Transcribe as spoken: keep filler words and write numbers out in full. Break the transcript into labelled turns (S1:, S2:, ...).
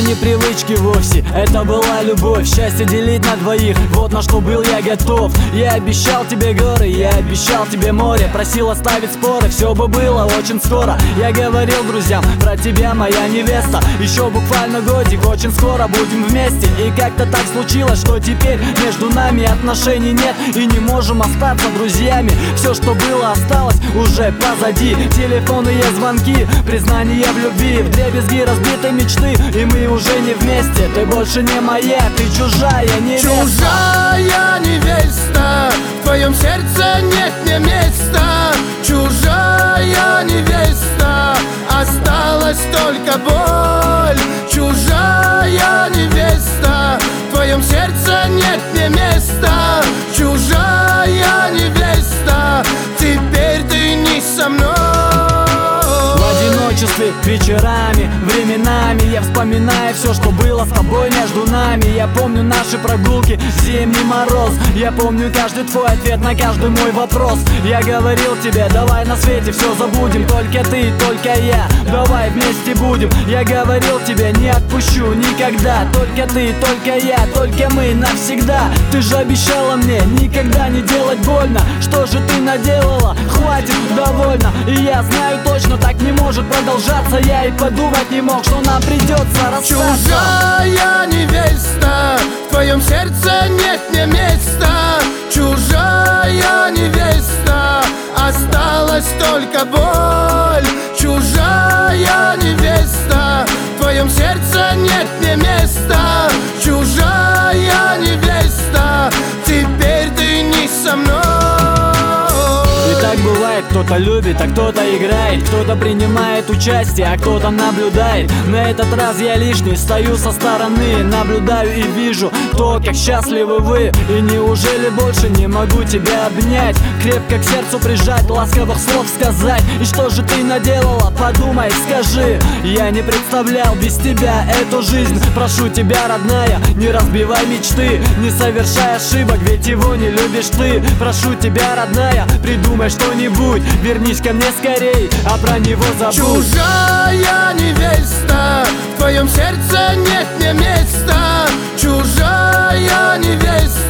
S1: не привычки вовсе, это была любовь. Счастье делить на двоих, вот на что был я готов. Я обещал тебе горы, я обещал тебе море, просил оставить споры, все бы было очень скоро. Я говорил друзьям про тебя, моя невеста, еще буквально годик, очень скоро будем вместе. И как-то так случилось, что теперь между нами отношений нет, и не можем остаться друзьями. Все, что было, осталось уже позади. Телефоны и звонки, признание в любви, вдребезги разбитой мечты, и мы уже не вместе. Ты больше не моя, ты чужая невеста.
S2: Чужая невеста, в твоем сердце нет мне места. Чужая невеста, осталась только боль. Чужая невеста, в твоем сердце нет мне места. Чужая невеста, теперь ты не со мной.
S1: Вечерами, временами я вспоминаю все, что было с тобой между нами. Я помню наши прогулки, зимний мороз. Я помню каждый твой ответ на каждый мой вопрос. Я говорил тебе, давай на свете все забудем, только ты, только я, давай вместе будем. Я говорил тебе, не отпущу никогда, только ты, только я, только мы навсегда. Ты же обещала мне никогда не делать больно. Что же ты наделала? Хватит, довольно. И я знаю точно, так не может продолжаться. Я и подумать не мог, что нам придется расстаться.
S2: Чужая невеста, в твоем сердце нет мне места. Чужая невеста, осталась только боль. Чужая невеста, в твоем сердце нет мне места. Чужая невеста, теперь ты не со мной.
S1: Так бывает, кто-то любит, а кто-то играет, кто-то принимает участие, а кто-то наблюдает. На этот раз я лишний, стою со стороны, наблюдаю и вижу то, как счастливы вы. И неужели больше не могу тебя обнять, крепко к сердцу прижать, ласковых слов сказать? И что же ты наделала? Подумай, скажи. Я не представлял без тебя эту жизнь. Прошу тебя, родная, не разбивай мечты, не совершай ошибок, ведь его не любишь ты. Прошу тебя, родная, придумай что-нибудь, вернись ко мне скорей, а про него забудь.
S2: Чужая невеста, в твоем сердце нет мне места. Чужая невеста,